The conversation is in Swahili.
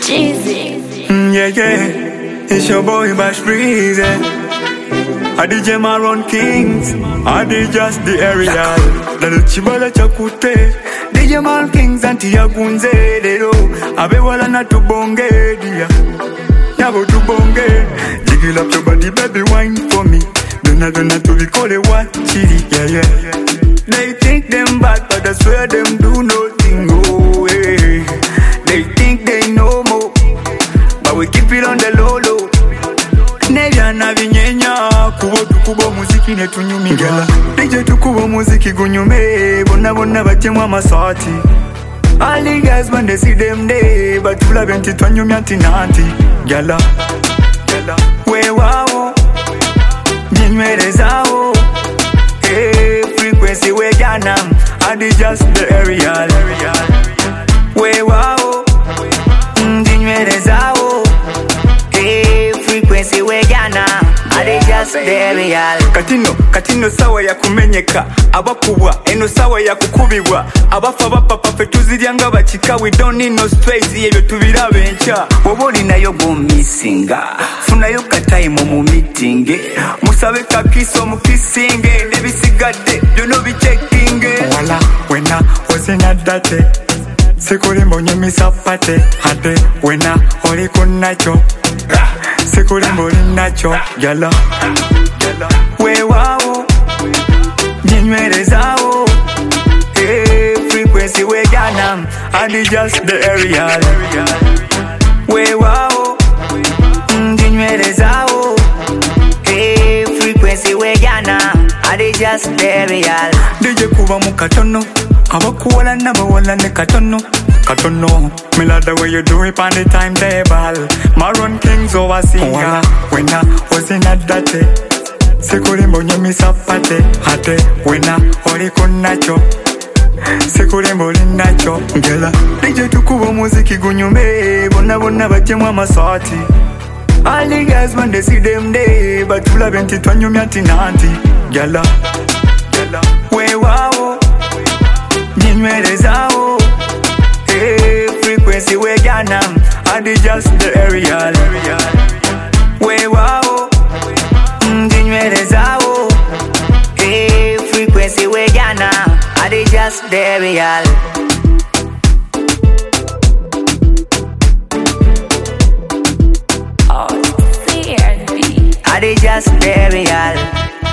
Jeezy. Yeah, yeah, it's your boy Bash Breeze. I DJ Maron Kings, I DJ just the area. Lalo chibala chakute, DJ Maron Kings anti yagunze lero. Abe wala na tubonge dia, yabo tubonge. Jiggle up your body, baby, wine for me. Donna to be call it what chili, yeah, yeah. They think them bad, but I swear them do nothing, oh, hey. They think they know more, but we keep it on the low, low. Nevya na vinyenya, kubo tukubo muziki netunyumigala. DJ tukubo muziki gunyume, bona bachemwa masati. All the guys when they see them day, but tula benti twanyumya tinanti. Gala, we wao, jinywele zao. Hey, frequency we ganam, I did just the area. We wao, jinywele zao. Hey, frequency we ganam, I did just the area. Katino sawa ya kumenyeka, abakubwa eno sawa ya kukubibwa. Abafa bapapa fe tuziryanga bachika, we don't need no space yebyo tubirabe ncha. Woboli nayo go missinga, funayo katime mu meeting. Musabe kakiso mu kissing, nebisigadde you know be checking. Wala wena ozina date, sekuri mbonye misapate. Hade wena oli kunacho, sekuri mboli nacho. Gala we wao, jinywele zao. Hey, frequency we ganam, I did just the area. We wao, jinywele zao. Hey, frequency we ganam, I did just the area. DJ kuba mu katono, abakuwala nabawala ne katono. Me love the way you do it on the timetable. Maron Kings overseeing. Wena ozina date, sekuri mbonye misapate. Hate wena oli kunacho, sekuri mboli nacho. Ngela DJ tukubo muziki gunyume, bona bachemwa masati. All the guys when they see them day, but tula benti twanyumya tinanti. Gala we wao, jinywele zao. Hey, frequency we ganam, I did just the area. We wao, jinywele zao. Hey, frequency we ganam, I did just the area. Oh, CRB. I did just the area.